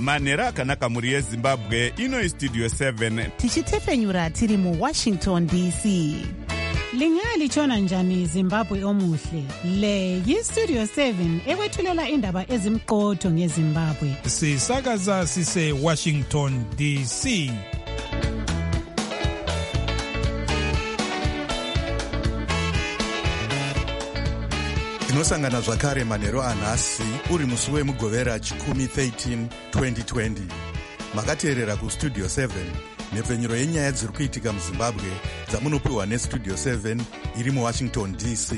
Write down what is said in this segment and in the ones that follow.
Manheru akanaka mhuri yeZimbabwe. Ino Studio 7 tichitefenyura tiri muWashington DC. Lingalitshona njani Zimbabwe omuhle? Le yiStudio 7 ekwethulela indaba ezimqotho ngeZimbabwe. Sisakaza sise Washington DC. Tinosangana zvakare manheru anhasi uri musi wemugovera chikumi 13 2020. Makateerera kuStudio 7 nhepfenyuro yenyaya dziri kuitika muZimbabwe dzamunopiwa neStudio 7 iri muWashington DC.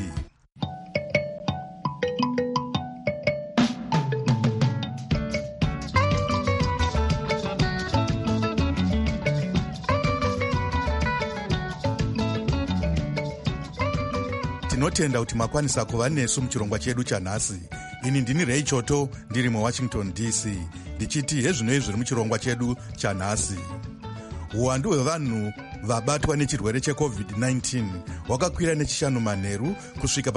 Tinotenda kuti makwanisa kuva nesu muchirongwa chedu chanhasi. Ini ndini Ray Choto ndiri muWashington DC ndichiti hezvinoi zviri muchirongwa chedu chanhasi. Uwandu hwevanhu vabatwa nechirwere cheCovid-19 hwakakwira nechishanu manheru kusvika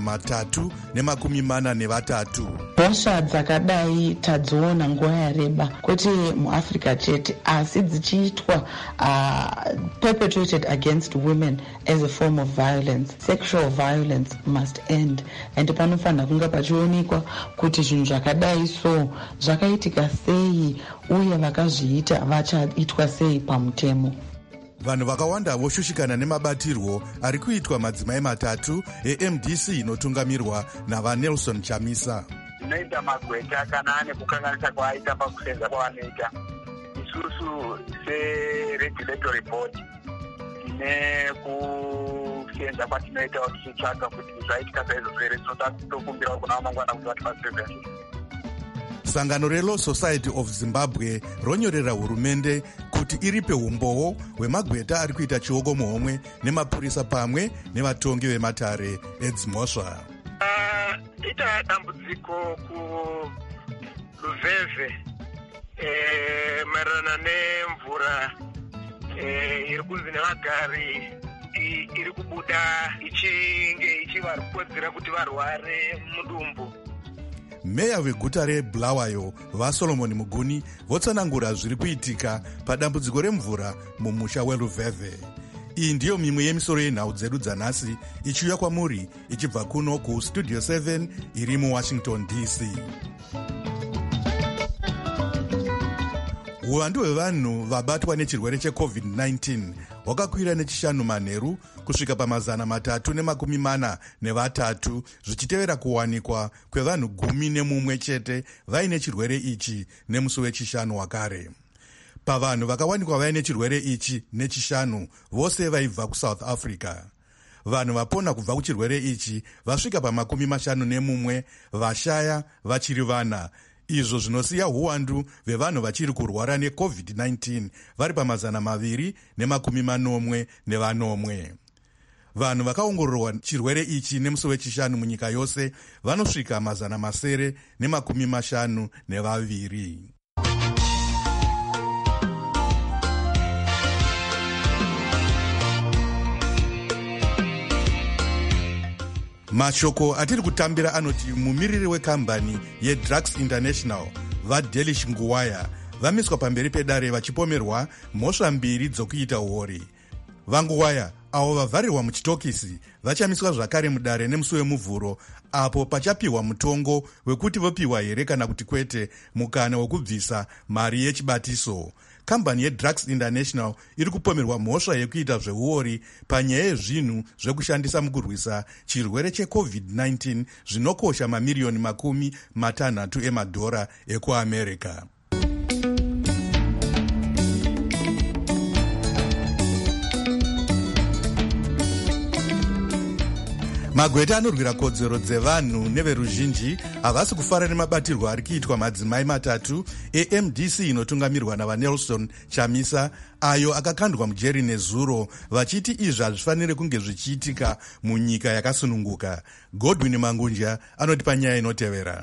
pa343. Hosha dzakadai tadziona nguva yareba kwete muAfrica chete asi dzichiitwa perpetrated against women as a form of violence. Sexual violence must end, and panofanira kunge pachionekwa kuti zvinhu zvakadai so zvakaitika sei uye vakazviita vachaitwa sei pamutemo. Vanhu vakawanda voshushikana nemabatirwo ari kuitwa madzimai matatu eMDC inotungamirwa navaNelson Chamisa. Zvinoita magweta kana ane kukanganisa kwaaita pakusenza kwavanoita. Isusu seregulatory board tine kusenza kwatinoita tichitsvaka kuti zvaitika saizvo zvere tokumbira kuna vamangwana kuti vatipatsirwe. Sangano reLaw Society of Zimbabwe ronyorera hurumende kuti iripe umbowo hwemagweta ari kuita chioko muhomwe nemapurisa pamwe nevatongi vematare edzimhosva. Ita dambudziko kuLuveve maererano nemvura iri kunzi nevagari iri kubuda ichinge ichivakodzera kuti varware mudumbu. Meya weguta reBulawayo vaSolomon Muguni votsanangura zviri kuitika padambudziko remvura mumusha weLuveve. Iyi ndiyo mimwe yemisoro yenhau dzedu dzanhasi ichiuya kwamuri ichibva kuno kuStudio 7 iri muWashington DC. Uwandu hwevanhu vabatwa nechirwere cheCovid-19 hwakakwira nechishanu manheru kusvika pa343 zvichitevera kuwanikwa kwevanhu 11 chete vaine chirwere ichi nemusi wechishanu wakare. Pavanhu vakawanikwa vaine chirwere ichi nechishanu vose vaibva kuSouth Africa. Vanhu vapona kubva kuchirwere ichi vasvika pa51, vashaya vachiri vana. Izvo zvinosiya uwandu hwevanhu vachiri kurwara neCovid-19 vari pa240. Vanhu vakaongororwa chirwere ichi nemusi wechishanu munyika yose vanosvika 952. Mashoko atiri kutambira anoti mumiriri wekambani yeDrugs International vaDelish Nguwaya vamiswa pamberi pedare vachipomerwa mhosva 2 dzokuita uori. VaNguwaya avo vavharirwa muchitokisi vachamiswa zvakare mudare nemusi wemuvhuro apo pachapiwa mutongo wekuti vopiwa here kana kuti kwete mukana wekubvisa mari yechibatiso. Kambani yeDrugs International iri kupomerwa mhosva yekuita zveuori panyaya yezvinhu zvekushandisa mukurwisa chirwere cheCovid-19 zvinokosha mamiriyoni 60 emadhora ekuAmerica. Magweta anorwira kodzero dzevanhu neveruzhinji havasi kufara nemabatirwo ari kuitwa madzimai matatu eMDC inotungamirwa navaNelson Chamisa ayo akakandwa mujeri nezuro vachiti izvi hazvifaniri kunge zvichiitika munyika yakasununguka. Godwin Mangunja anoti panyaya inotevera.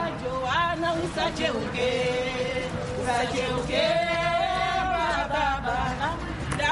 Usacheuke, baba.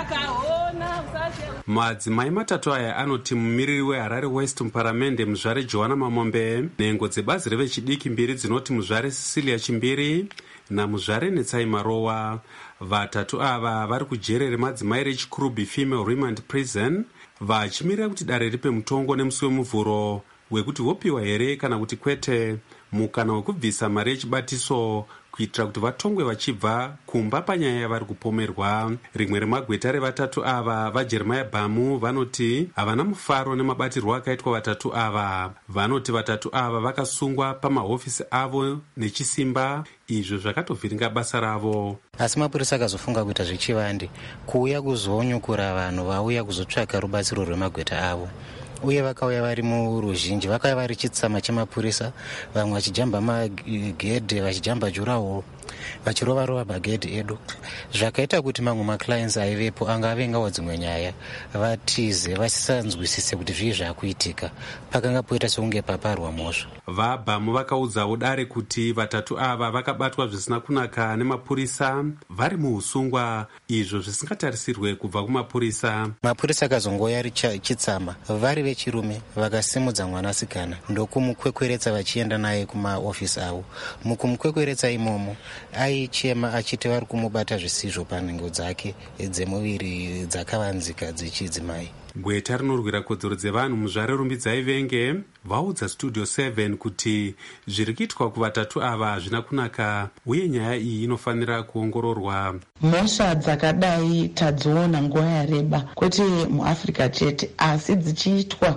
madzimai matatu aya anoti mumiriri weHarare West muparamende muzvare Joanna Mamombe, nhengo dzebazi revechidiki mbiri dzinoti muzvare Cecilia Chimbiri namuzvare Netsai Marowa. Vatatu ava vari kujere remadzimai reChikurubi Female Remand Prison, vachimirira kuti dare ripe mutongo nemusi wemuvhuro wekuti vopiwa here kana kuti kwete mukana wekubvisa mari yechibatiso kuitira kuti vatongwe vachibva kumba panyaya yavari kupomerwa. Rimwe remagweta revatatu ava, vaJeremiah Bhamu, vanoti havana mufaro nemabatirwo akaitwa vatatu ava. Vanoti vatatu ava vakasungwa pamahofisi avo nechisimba, izvo zvakatovhiringa basa ravo. Asi mapurisa akazofunga kuita zvechivande kuuya kuzonyukura vanhu vauya kuzotsvaka rubatsiro rwemagweta avo, uye vakauya vari muruzhinji, vakauya vari chitsama chemapurisa, vamwe vachijamba magedhe, vachijamba jurahoro, vachirova magedhe edu, zvakaita kuti mamwe maclients aivepo anga avengawo dzimwe nyaya, vatize vasisanzwisise kuti zvii zvakuitika, pakanga poita sekunge paparwa mhosva. VaBhamu vakaudzawo dare kuti vatatu ava vakabatwa zvisina kunaka nemapurisa vari muusungwa, izvo zvisingatarisirwe kubva kumapurisa. Mapurisa akazongoya ari chitsama, vari vechirume vakasimudza mwanasikana ndokumukwekweretsa vachienda naye kumaofisi avo. Mukumukwekweretsa imomo aichema achiti vari kumubata zvisizvo panhengo dzake dzemuviri dzakavanzika dzechidzimai. Gweta rinorwira kodzero dzevanhu muzvare Rumbidzai Venge vaudza Studio 7 kuti zviri kuitwa kuvatatu ava hazvina kunaka uye nyaya iyi inofanira kuongororwa. Mhosva dzakadai tadziona nguva yareba, kwete muAfrica chete asi dzichiitwa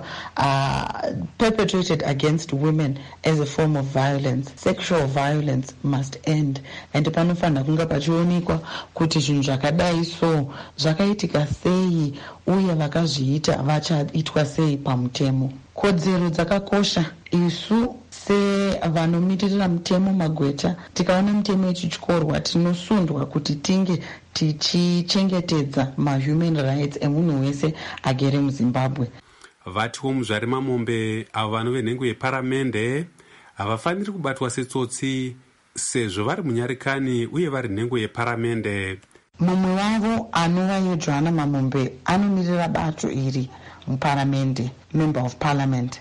perpetrated against women as a form of violence. Sexual violence must end, and panofanira kunga pachionekwa kuti zvinhu zvakadai so zvakaitika sei uye vakazviita vachaitwa sei pamutemo. Kodzero dzakakosha. Isu sevanomiririra mutemo magweta, tikaona mutemo ichichkorwa tinosundwa kuti tinge tichichengetedza mahuman rights emunhu wese agere muZimbabwe. Vatiwo muzvare Mamombe avo vanove nhengo yeparamende havafaniri kubatwa setsotsi sezvo vari munyarikani uye vari nhengo yeparamende. Mumwe wavo anova yeJoanna Mamombe anomirira bato iri muparamende, member of parliament.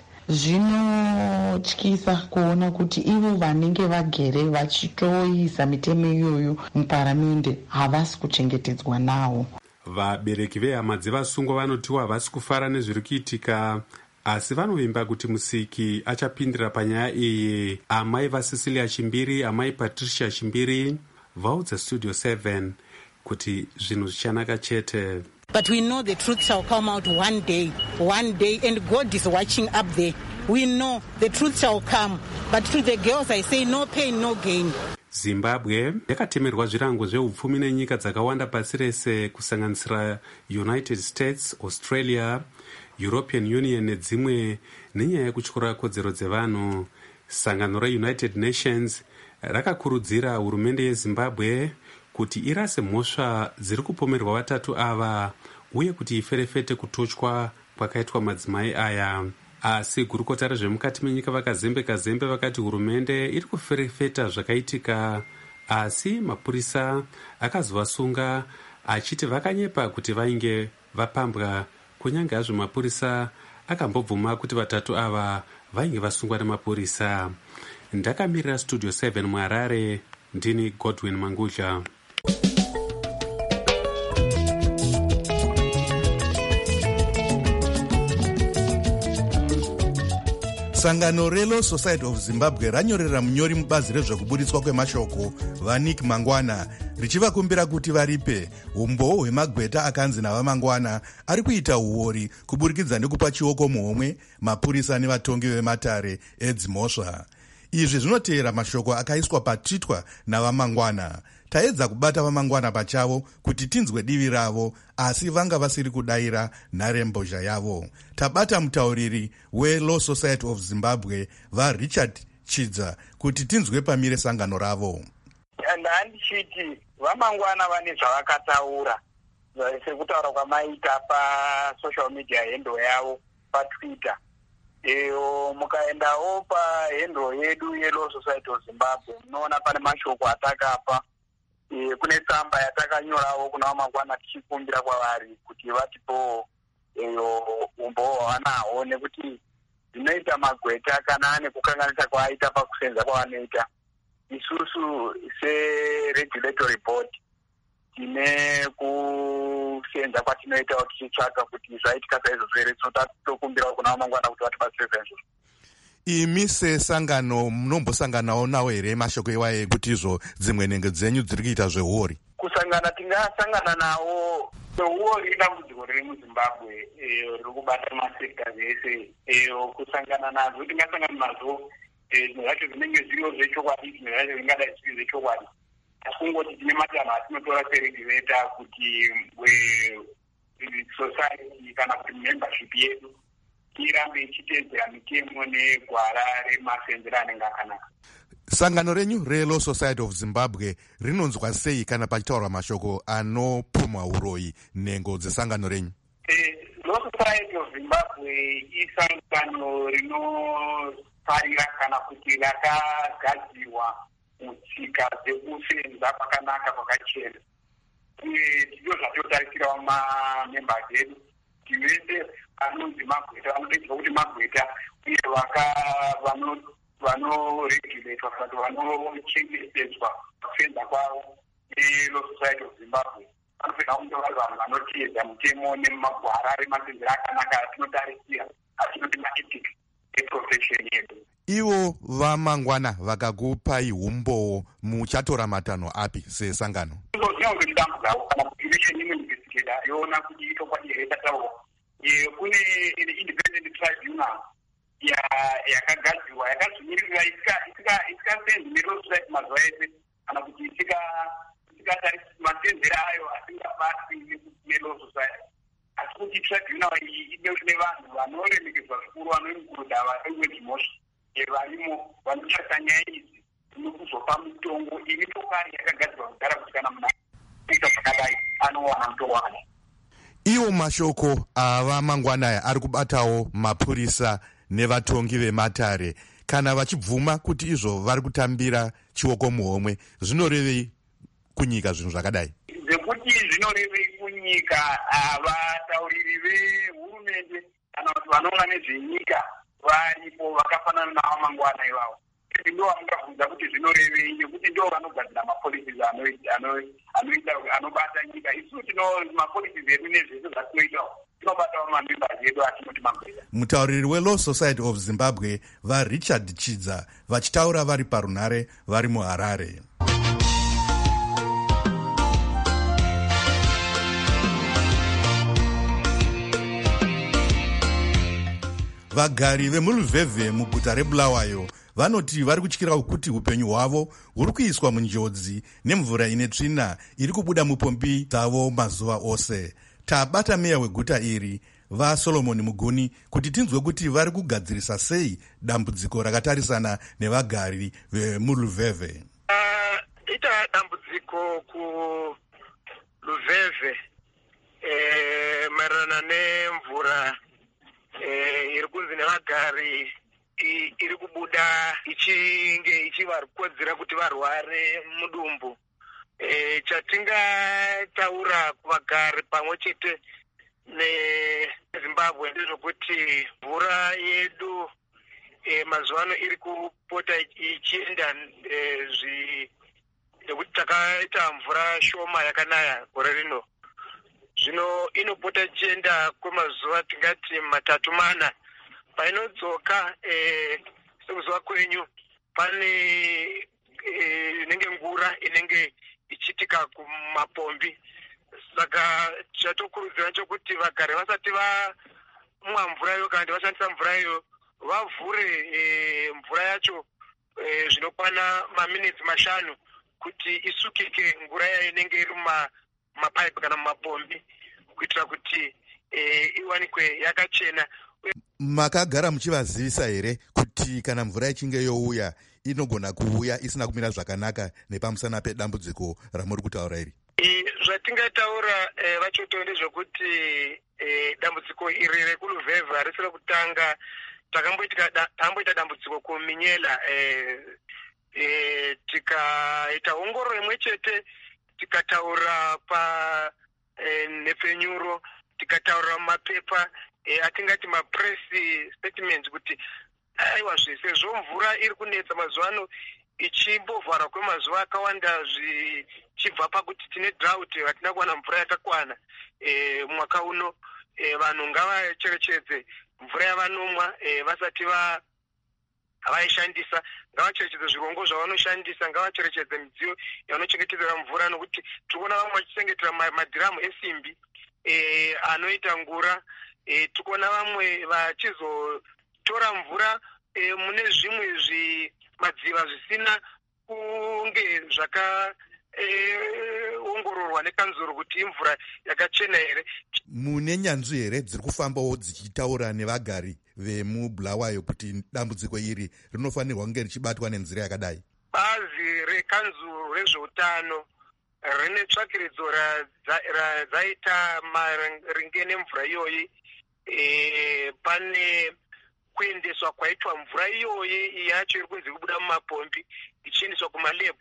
Zvinotyisa kuona kuti ivo vanenge vagere vachitoisa mitemo iyoyo muparamende havasi kuchengetedzwa nawo. Vabereki vehama dzevasungwa vanotiwa havasi kufara nezviri kuitika, asi vanovimba kuti Musiki achapindira panyaya iyi. Amai vaCecilia Chimbiri, amai Patricia Chimbiri vaudza Studio 7 kuti zvinhu zvichanaka chete. But we know the truth shall come out one day, and God is watching up there. We know the truth shall come, but to the girls I say no pain, no gain. Zimbabwe yakatemerwa zvirango zveupfumi nenyika dzakawanda pasi rese kusanganisira United States, Australia, European Union nedzimwe nenyaya yekutyora kodzero dzevanhu. Sangano reUnited Nations rakakurudzira hurumende yeZimbabwe kuti irase mhosva dziri kupomerwa vatatu ava uye kuti iferefete kutochwa kwakaitwa madzimai aya. Asi gurukota rezvemukati menyika vakazembe vakati hurumende iri kuferefeta zvakaitika, asi mapurisa akazovasunga achiti vakanyepa kuti vainge vapambwa, kunyange hazvo mapurisa akambobvuma kuti vatatu ava vainge vasungwa nemapurisa. Ndakamirira Studio 7 muHarare, ndini Godwin Mangudla. Sangano reLaw Society of Zimbabwe ranyorera munyori mubazi rezvekuburitswa kwemashoko vaNick Mangwana richivakumbira kuti varipe umboo hwemagweta akanzi navaMangwana ari kuita uori kuburikidza nekupa chioko muhomwe mapurisa nevatongi vematare edzimhosva. Izvi zvinoteera mashoko akaiswa patwitwa navaMangwana. Taedza kubata vaMangwana pachavo kuti tinzwe divi ravo, asi vanga vasiri kudayira nharembozha yavo. Tabata mutauriri weLaw Society of Zimbabwe vaRichard Chidza kuti tinzwe pamire sangano ravo. Handichiti vaMangwana vane zvavakataura sekutaura kwamaita pasocial media hendo yavo paTwitter. Mukaendawo pahendo yedu yeLaw Society of Zimbabwe munoona pane mashoko atakapa kune tsamba yatakanyorawo kuna Vamangwana tichikumbira kwavari kuti vatipo umbowo hwavanahwo, nekuti zvinoita magweta kana ane kukanganisa kwaaita pakusenza kwavanoita. Isusu seregulatory board tine kusenza kwatinoita tichitsvaka kuti zvaitika saizvozvo here, tokumbirawo kuna Vamangwana kuti vatibatsire saizvozvo. Imi sesangano munombosanganawo nawo here mashoko iwayo ekuti izvo dzimwe nhengo dzenyu dziri kuita zvehori? Kusangana tingasangana nawo. Hori idambudziko riri muZimbabwe riri kubata masekitasi ese. Kusangana nazvo tingasangana nazvo zvimwe zvacho zvinenge zviriwo zvechokwadi, zvimwe zvacho zvingadai zviri zvechokwadi. Asi kungoti tine matanho atinotora seregulator kuti society kana kuti membership yedu irambe ichiteedzera mitemo negwara remasenzero anenge akanaka. Sangano renyu reLaw Society of Zimbabwe rinonzwa sei kana pachitaurwa mashoko anopumwa uroyi nhengo dzesangano renyu? Law Society of Zimbabwe isangano rinofarira kana kuti rakagadzirwa mutsika dzekusenza kwakanaka kwakachena. Ndizvo zvatotarisirawo mamembers edu. Tivese anonzi magweta vanodaidzwa kuti magweta, uye vanoregulatwa kana kuti vanochengetedzwa kusenza kwavo neLaw Society of Zimbabwe vanofanira kunge vari vanhu vanoteedza mitemo nemagwara remasenzero akanaka atinotarisira, atinoti maethics eprofession yedu. Ivo Vamangwana vakakupai umbowo, muchatora matanho api sesangano? Zvinonge ndambudzavo kana kuti ivision investigator yoona kuti itokwadi here tataurwa. Kune independent tribunal yakagadzirwa yakazvimirira isikasendi neLaw Society mazuva ese, kana kuti isikatarisi masenzero ayo asingabatwi neLaw Society. Asi kuti tribunal iyi ine vanhu vanoremekedzwa zvikuru, vanoimukuruda vaewedimoshi varimo vanotarisa nyaya idzi nekuzopa mitongo iri tokari yakagadzirwa kugara kuti kana munhu aita zvakadai anowana mutongo wakadai. Iwo mashoko aVamangwana aya ari kubatawo mapurisa nevatongi vematare. Kana vachibvuma kuti izvo vari kutambira chioko muhomwe, zvinorevei kunyika zvinhu zvakadai? Zvekuti zvinorevei kunyika, vatauriri vehurumende kana kuti vanoona nezvenyika varipo vakafanana naVamangwana ivavo. Ndo vamungabvunza kuti zvinorevei, nekuti ndo vanogadzira mapolicies anobata nyika. Isusu tino mapolicies edu nezvese zvatinoitawo tinobatawo mamembers edu atinoti magweta. Mutauriri weLaw Society of Zimbabwe vaRichard Chidza vachitaura vari parunhare vari muHarare. Vagari vemuLuveve muguta reBulawayo vanoti vari kutyira kuti upenyu hwavo huri kuiswa munjodzi nemvura ine tsvina iri kubuda mupombi dzavo mazuva ose. Tabata meya weguta iri vaSolomon Muguni kuti tinzwe kuti vari kugadzirisa sei dambudziko rakatarisana nevagari vemuLuveve. Ita dambudziko kuLuveve maererano nemvura iri kunzi nevagari iri kubuda ichinge ichivakodzera kuti varware mudumbu. Chatingataura kuvagari pamwe chete neZimbabwe ndezvokuti mvura yedu mazuva ano iri kupota ichienda nekuti takaita mvura shoma yakanaya gore rino. Zvino inopota ichienda kwemazuva tingati 3-4. Painodzoka sekuzuva kwenyu pane inenge ngura inenge ichitika kumapombi. Saka chatokurudzira chokuti vagari vasati vamwa mvura iyo kana vashandisa mvura iyo vavhure mvura yacho zvinokwana maminitsi 5 kuti isukike ngura yayo inenge iri mumapaipi kana mumapombi kuitira kuti iwanikwe yakachena. Makagara muchivazivisa here kuti kana mvura ichinge youya inogona kuuya isina kumira zvakanaka nepamusana pedambudziko ramuri kutaura iri? Zvatingataura vachoto ndezvokuti dambudziko iri rekuLuveve harisiri kutanga. Takamboita dambudziko kuMinyela, tikaita ongororo imwe chete tikataura nepfenyuro, tikataura mapepa atingati mapress statements kuti aiwa sezvo mvura iri kunetsa mazuva ano ichimbovhara kwemazuva akawanda zvichibva pakuti tine drought, hatina kuwana mvura yakakwana mwaka uno. Vanhu ngavacherechedze mvura yavanomwa vasati vaishandisa, ngavacherechedze zvirongo zvavanoshandisa, ngavacherechedze midziyo yavanochengetedzera mvura, nokuti tikuona vamwe vachichengetera madhiramu esimbi anoita ngura. Tikuona vamwe vachizotora mvura mune zvimwe madziva zvisina kunge zvakaongororwa nekanzuro kuti imvura yakachena here. Mune nyanzvi here dziri kufambawo dzichitaura nevagari vemubulawayo kuti dambudziko iri rinofanirwa kunge richibatwa nenzira yakadai? Bazi rekanzuro rezveutano rine tsvakiridzo radzaita maringe nemvura iyoyi. Pane kuendeswa kwaitwa mvura iyoyi yacho iri kunzi kubuda mumapombi ichiendeswa kumalebhu.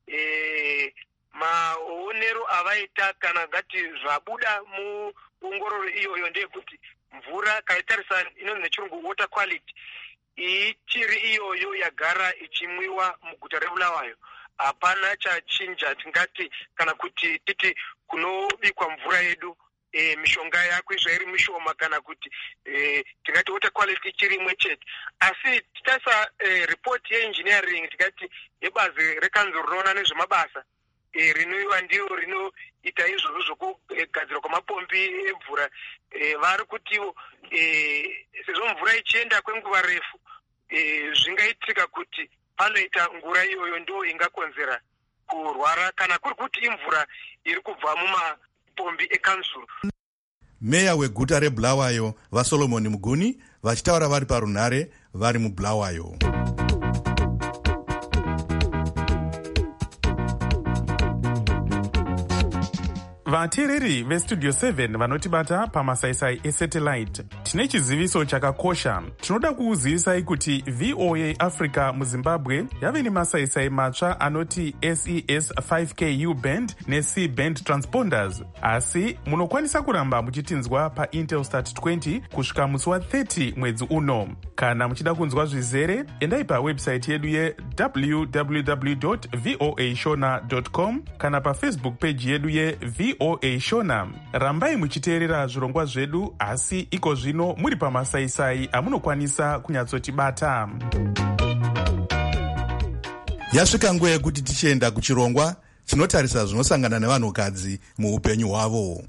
Maonero avaita kana ngati zvabuda muongororo iyoyo ndeyekuti mvura kaitarisa inonzi nechirungu water quality ichiri iyoyo yagara ichimwiwa muguta reBulawayo. Hapana chachinja tingati kana kuti titi kunobikwa mvura yedu mishonga yakwizva iri mishoma kana kuti tingati water quality ichiri imwe chete. Asi titarisa report yeengineering tikati yebazi rekanzuro rinoona nezvemabasa rinoiwa ndiyo rinoita izvozvo zvokugadzirwa kwamapombi emvura. Vari kutiwo sezvo mvura ichienda kwenguva refu zvingaitika kuti panoita ngura iyoyo ndo ingakonzera kurwara kana kuri kuti imvura iri kubva mumapombi ekanzuro. Meya weguta reBulawayo vaSolomon Muguni vachitaura vari parunhare vari muBulawayo. vateereri vestudio 7 vanotibata pamasaisai esatellite, tine chiziviso chakakosha. Tinoda kukuzivisai kuti VOA Africa muZimbabwe yave nemasaisai matsva anoti SES 5Ku band neC band transponders, asi munokwanisa kuramba muchitinzwa paintelstat 20 kusvika musi wa30 mwedzi uno. Kana muchida kunzwa zvizere, endai pawebsite yedu ye www.voashona.com kana pafacebook page yedu ye VOA Shona. Rambai muchiteerera zvirongwa zvedu, asi iko zvino muri pamasaisai amunokwanisa kunyatsotibata. Yasvika nguva yekuti tichienda kuchirongwa chinotarisa zvinosangana nevanhukadzi muupenyu hwavo.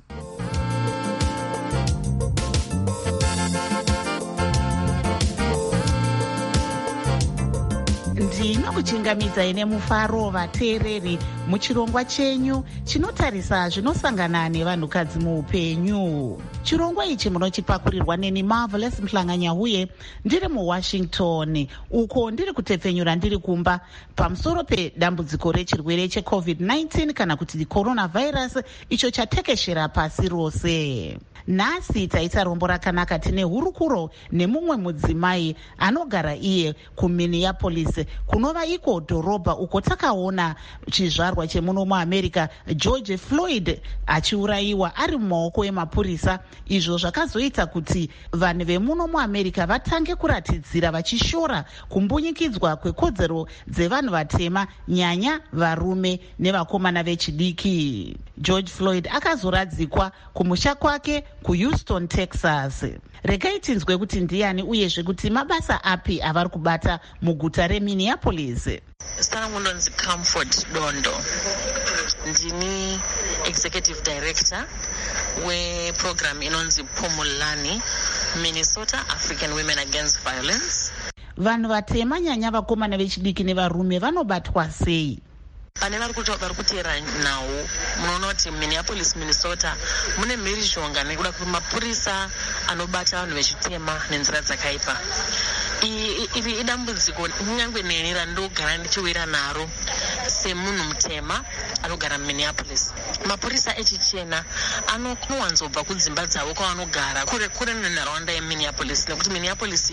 ndinokuchingamidzai nemufaro vateereri muchirongwa chenyu chinotarisa zvinosangana nevanhukadzi muupenyu. Chirongwa ichi munochipakurirwa neni Marvelous Mhlanganyahuye ndiri muWashington, uko ndiri kutepfenyura ndiri kumba pamusoro pedambudziko rechirwere cheCovid-19 kana kuti coronavirus icho chatekeshera pasi rose. Nhasi taita rombo rakanaka. Tine hurukuro nemumwe mudzimai anogara iye kuMinneapolis, kunova iko dhorobha uko takaona chizvarwa chemuno muAmerica George Floyd achiurayiwa ari mumaoko emapurisa, izvo zvakazoita kuti vanhu vemuno muAmerica vatange kuratidzira vachishora kumbunyikidzwa kwekodzero dzevanhu vatema, nyanya varume nevakomana vechidiki. George Floyd akazoradzikwa kumusha kwake kuHouston, Texas. Regai tinzwe kuti ndiani uyezve kuti mabasa api avari kubata muguta reMinneapolis. Sangunonzi Comfort Dondo, ndini executive director weprogram inonzi Pumulani, Minnesota African Women Against Violence. Vanhu vatema, nyanya vakomana vechidiki nevarume vanobatwa sei? Pane vari kuteera nhau munoona kuti Minneapolis, Minnesota mune mhirizhonga nekuda kuti mapurisa anobata vanhu vechitema nenzira dzakaipa. Iri idambudziko kunyange neni randogara ndichiwira naro semunhu mutema anogara muMinneapolis. mapurisa echichena anowanzobva kudzimba dzavo kwavanogara kure nenharaunda yeminneapolis, nekuti minneapolis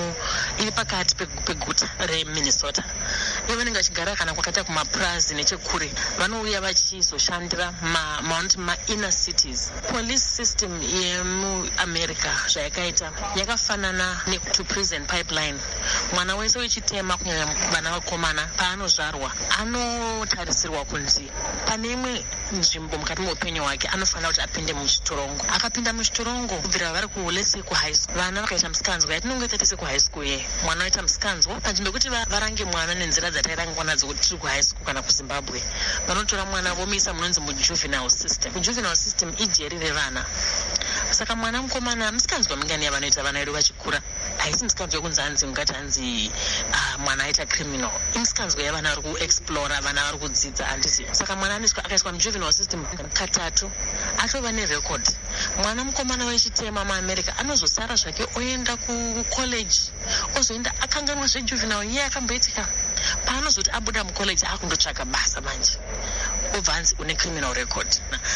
iri pakati peguta reminnesota. ivo vanenge vachigara kana kwakaita kumaprazi nechekure vanouya vachizoshandira ma-inner cities. Police system yemuamerica zvayakaita yakafanana ne-to-prison pipeline. Mwana wese wechitema kunyanya vana vakomana paanozvarwa anotarisirwa kunzi pane imwe nzvimbo mukati meupenyu hwake anofanira kuti apinde muchitorongo. Akapinda muchitorongo kubvira vari kulese kuhigh school, vana vakaita musikanzwa yatinongoita tese kuhigh school ye mwana waita musikanzwa panzvimbo yekuti varange mwana nenzira dzatairangwa nadzo kuti tiri kuhigh school kana kuzimbabwe, vanotora mwana vomuisa munonzi mujuvenile system. Mujuvenile system ijeri revana. Saka mwana mukomana musikanzwa mingani yavanoita vana vedu vachikura haisi musikanzwa yekunzi hanzi ungati hanzi mwana aita criminal, imusikanzwa yavana vari kuexplora, vana vari kudzidza handisi. Saka mwana akaiswa mujuvenile system katatu atova nerecord. Mwana mukomana wechitema muamerica anozosara zvake oenda kucollege ozoenda akanganwa zvejuvenile ye akamboitika, paanozoti abuda mucollege akundotsvaka basa manje obva hanzi une criminal record.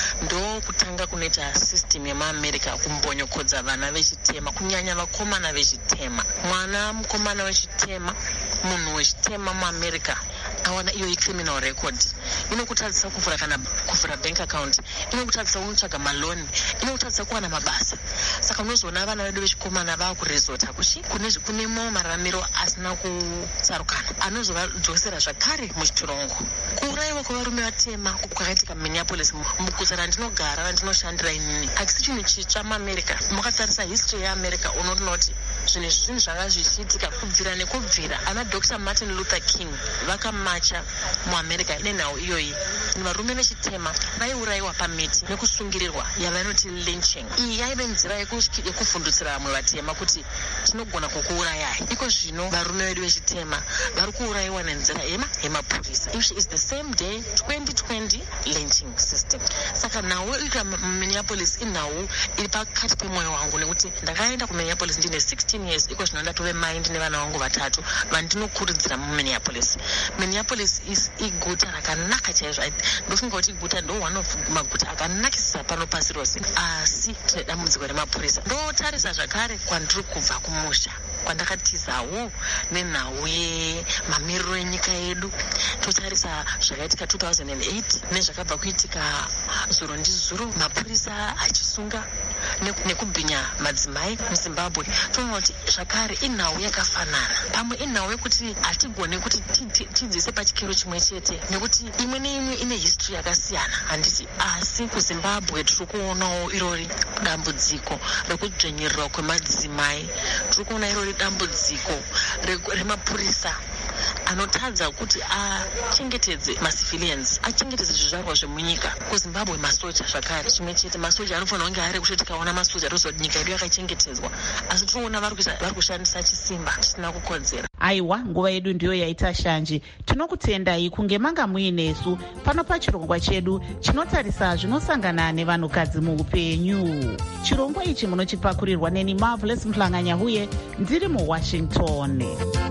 Ndo kutanga kunoita system yemuamerica kumbonyokodza vana vechitema, kunyanya vakomana vechitema. Mwana mukomana wechitema, munhu wechitema muamerica awana iyo criminal record inokutadzisa kuvhura bank account, inokutadzisa kunotsvaga maloni, inokutadzisa kuwana mabasa. Saka unozoona vana vedu vechikomana vakuresota kunemwo mararamiro asina kutsarukana anozovadzosera zvakare muchitorongo. Kuurayiwa kwevarume vatema kwakaitika muminneapolis muguta randinogara randinoshandira inini hakisi chinhu chitsva muamerica. Mukatarisa history yeamerica unoona kuti zvinhu zvanga zvichiitika kubvira nekubvira. Ana Dr. Martin Luther King vakamacha muamerica nenhau iyoyi. Varume vechitema vaiurayiwa pamiti nekusungirirwa yavanoti lynching. Iyi yaive nzira yekuvhundutsira vamwe vatema kuti tinogona kukuurayai. Iko zvino varume vedu vechitema vari kuurayiwa nenzira yemapurisa. Which is the same day 2020 lynching system. Saka nhau ika muminneapolis inhau iri pakati pemwoyo wangu nekuti ndakaenda kuminneapolis ndine 16 years. Iko zvino ndatove mai ndine vana vangu vatatu vandinokurudzira muminneapolis. Minneapolis iguta rakanaka chaizvo. Ndofunga kuti iguta ndo one of maguta akanakisa pano pasi rose, asi tine dambudziko remapurisa. Ndotarisa zvakare kwandiri kubva kumusha kwandakatizawo nenhau yemamiriro enyika yedu. Totarisa zvakaitika 2008 nezvakabva kuitika zuro ndizuro, mapurisa achisunga nekubhinya madzimai muzimbabwe. Toona kuti zvakare inhau yakafanana, pamwe inhau yekuti hatigone kuti tidzise pachikero chimwe chete nekuti imwe neimwe ine history yakasiyana handiti. Asi kuzimbabwe tiri kuonawo irori dambudziko rekudzvenyerewa kwemadzimai, tiri kuona irori dambudziko remapurisa anotadza kuti achengetedze macivilians, achengetedze zvizvarwa zvemunyika. Kuzimbabwe masoja zvakare chimwe chete, masoja anofanira kunge ari kuti tikaona masoja tozoti nyika yedu yakachengetedzwa, asi tinoona vari kushandisa chisimba chisina kukodzera. Aiwa, nguva yedu ndiyo yaita shanje. Tinokutendai kunge manga muinesu pano pachirongwa chedu chinotarisa zvinosangana nevanhukadzi muupenyu. Chirongwa ichi munochipakurirwa neni Marvelous Mhlanga-Nyahuye ndiri muWashington.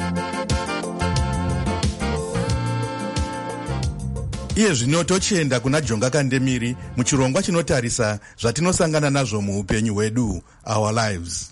Iye zvino tochienda kuna Jonga Kandemiri muchirongwa chinotarisa zvatinosangana nazvo muupenyu hwedu, our lives.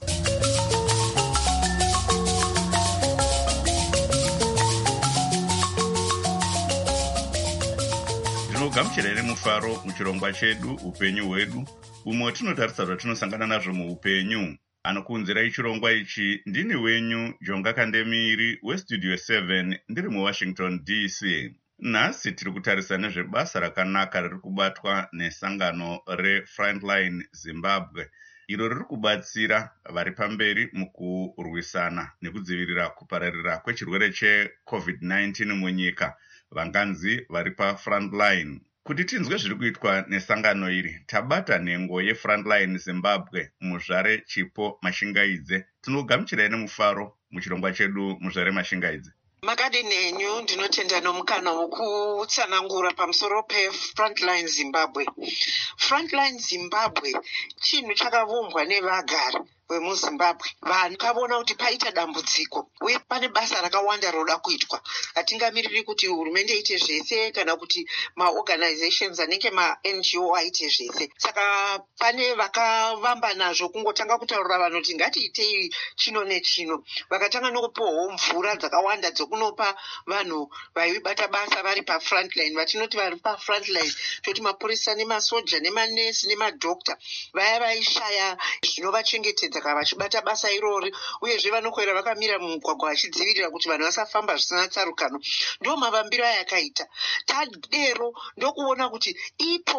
Ndinogamuchira mufaro muchirongwa chedu upenyu hwedu, umwe tinotarisa zvatinosangana nazvo muupenyu. Anokunzira ichirongwa ichi ndini wenyu Jonga Kandemiri westudio 7 ndiri muWashington DC. Nhasi tiri kutarisa nezvebasa rakanaka riri kubatwa nesangano reFrontline Zimbabwe, iro riri kubatsira vari pamberi mukurwisana nekudzivirira kupararira kwechirwere cheCovid-19 munyika, vanganzi vari paFrontline. Kuti tinzwe zviri kuitwa nesangano iri, tabata nhengo yeFrontline Zimbabwe, Muzvare Chipo Mashingaidze. Tinogamuchirai nemufaro muchirongwa chedu Muzvare Mashingaidze. Makadi nenyu, ndinotenda nomukana wokutsanangura pamusoro peFrontline Zimbabwe. Frontline Zimbabwe chinhu chakavumbwa nevagari vemuzimbabwe vanhu kavona kuti paita dambudziko uye pane basa rakawanda roda kuitwa. Hatingamiriri kuti hurumende iite zvese kana kuti maorganizations anenge ma-NGO aite zvese. Saka pane vakavamba nazvo kungotanga kutaurira vanhu kuti ngatiitei chino nechino. Vakatanga nokupawo mvura dzakawanda dzokunopa vanhu vaibata basa vari pafrontline. Vatinoti vari pafrontline toti mapurisa nemasoja nemanesi nemadhokta vaya vaishaya zvinovachengetedza kana vachibata basa irori, uyezve vanokwera vakamira mumugwagwa vachidzivirira kuti vanhu vasafamba zvisina tsarukano. Ndo mavambiro aya akaita. Tadero ndokuona kuti ipo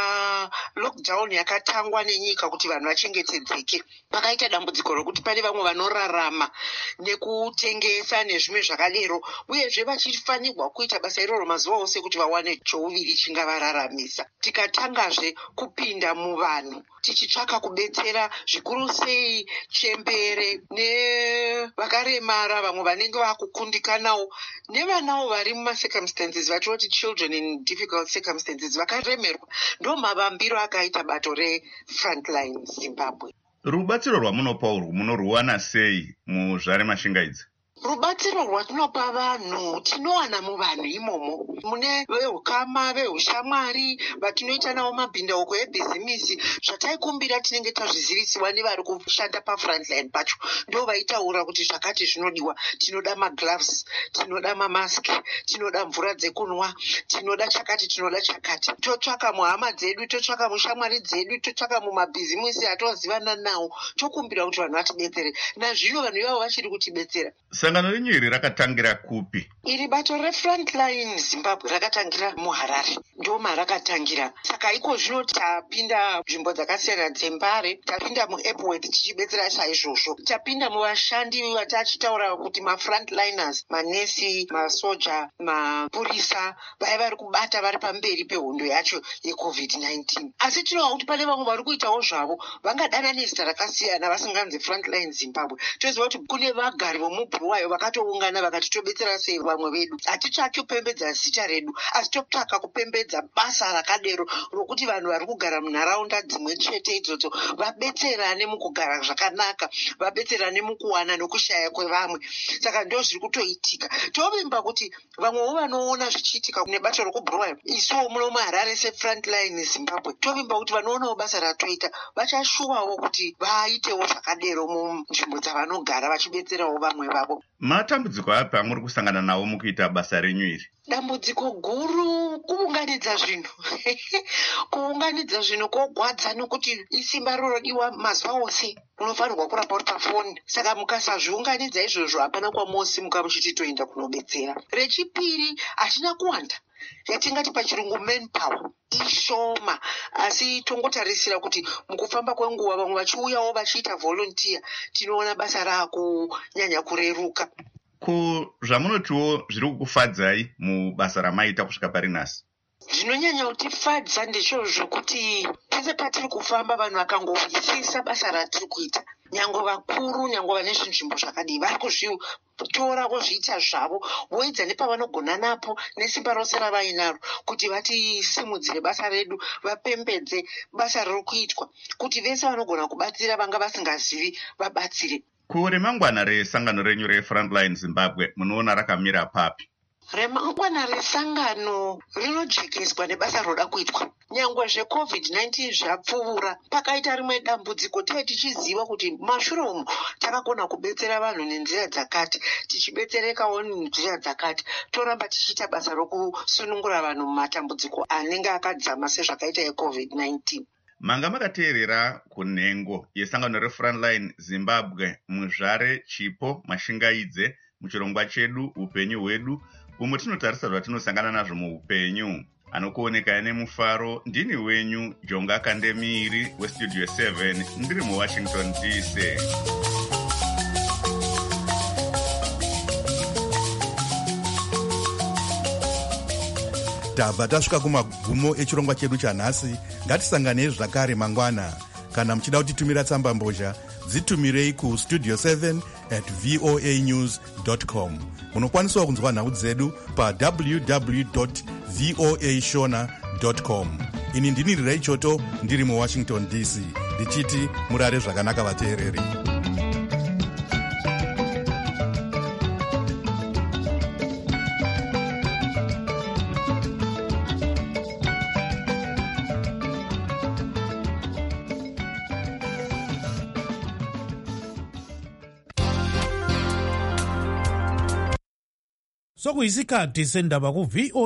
pa-lockdown yakatangwa nenyika kuti vanhu vachengetedzeke. Pakaita dambudziko rokuti pane vamwe vanorarama nekutengesa nezvimwe zvakadero, uyezve vachifanirwa kuita basa iroro mazuva ose kuti vawane chouviri chingavararamisa. Tikatangazve kupinda muvanhu tichitsvaka kubetsera zvikuru sei chembere nevakaremara, vamwe vanenge vakukundikanawo nevanawo vari mumacircumstances vatinoti children in difficult circumstances vakaremerwa. Ndo mavambiro akaita bato refrontline Zimbabwe. Rubatsiro rwamunopa urwu munorwana sei muzvare mashingaidzi? Rubatsiro rwatinopa vanhu tinowana muvanhu imomo, mune veukama, veushamwari, vatinoita navo mabhindauko ebhizimisi. Zvataikumbira tinenge tazvizivisiwa nevari kushanda pafrontline pacho, ndo vaitaura kuti zvakati zvinodiwa. Tinoda magloves, tinoda mamaski, tinoda mvura dzekunwa, tinoda chakati, tinoda chakati. Totsvaka muhama dzedu, totsvaka mushamwari dzedu, totsvaka mumabhizimisi atozivana nawo, tokumbira kuti vanhu vatibetsere. Nazvino vanhu ivavo vachiri kutibetsera. Sangano renyu iri rakatangira kupi? Iri bato refrontline Zimbabwe rakatangira muHarare, ndo marakatangira. Saka iko zvino tapinda nzvimbo dzakasiyana dzembare, tapinda muEpworth tichibetsera chaizvozvo, tapinda muvashandi vatachitaura kuti mafrontliners, manesi, masoja, mapurisa vaya vari kubata vari pamberi pehondo yacho yeCovid-19. Asi tinoona kuti pane vamwe vari kuitawo zvavo, vangadana nezita rakasiyana vasinganzi frontline Zimbabwe. Toziva kuti kune vagari vomubhuruwayo vakatoungana vakati tobetsera sei vamwe vedu. Hatitsvaki kupembedza zita redu, asi totsvaka kupembedza basa rakadero rokuti vanhu vari kugara munharaunda dzimwe chete idzodzo vabetserane mukugara zvakanaka, vabetserane mukuwana nokushaya kwevamwe. Saka ndo zviri kutoitika. Tovimba kuti vamwewo vanoona zvichiitika nebato rokubhuruwayo, isuwo muno muHarare sefrontline Zimbabwe, tovimba kuti vanoonawo basa ratoita vachashuwawo kuti vaitewo zvakadero munzvimbo dzavanogara vachibetserawo vamwe vavo. Matambudziko api amuri kusangana nawo mukuita basa renyu iri? Dambudziko guru kuunganidza zvinhu. Kuunganidza zvinhu kogwadza nokuti isimba rinodiwa mazuva ose. Unofanirwa kuramba uri pafoni. Saka mukasazviunganidza izvozvo hapana kwamosimuka muchitoenda kunobetsera. Rechipiri, hatina kuwanda. Yatingati pachirungu manpower ishoma, asi tongotarisira kuti mukufamba kwenguva vamwe vachiuyawo vachiita volunteer, tinoona basa rakunyanya kureruka. Zvamunotiwo zviri kukufadzai mubasa ramaita kusvika pari nhasi? Zvinonyanya kutifadza ndizvozvo kuti pese patiri kufamba vanhu vakangovisisa basa ratiri kuita. Nyange vakuru, nyange vane zvinzvimbo zvakadii vari kuzvitora vozviita zvavo, voedza nepavanogona napo nesimba rose ravainaro kuti vatisimudzire basa redu, vapembedze basa riri kuitwa, kuti vese vanogona kubatsira vanga vasingazivi vabatsire. Remangwana resangano renyu refrontline Zimbabwe munoona rakamira papi? Remangwana resangano rinojekeswa nebasa roda kuitwa. Nyangwe zveCovid-19 zvapfuura, pakaita rimwe dambudziko tee tichiziva kuti mashure umu takakona kubetsera vanhu nenzira dzakati, tichibetserekawo nenzira dzakati, toramba tichiita basa rokusunungura vanhu mumatambudziko anenge akadzama sezvakaita yeCovid-19. Manga makateerera kunhengo yesangano refrontline Zimbabwe muzvare chipo mashingaidze muchirongwa chedu upenyu hwedu, umwe tinotarisa zvatinosangana nazvo muupenyu. Anokuoneka nemufaro ndini wenyu Jonga Kandemiri weStudio 7 ndiri muWashington DC. tabva tasvika kumagumo echirongwa chedu chanhasi. Ngatisanganei zvakare mangwana. Kana muchida kutitumira tsamba mbozha, dzitumirei kustudio 7@voanews.com. Munokwanisawo kunzwa nhau dzedu pa www.voashona.com. Ini ndini Ray Choto ndiri muWashington DC. ndichiti murare zvakanaka vateereri. Sokuyisikhathi sendaba ku VOA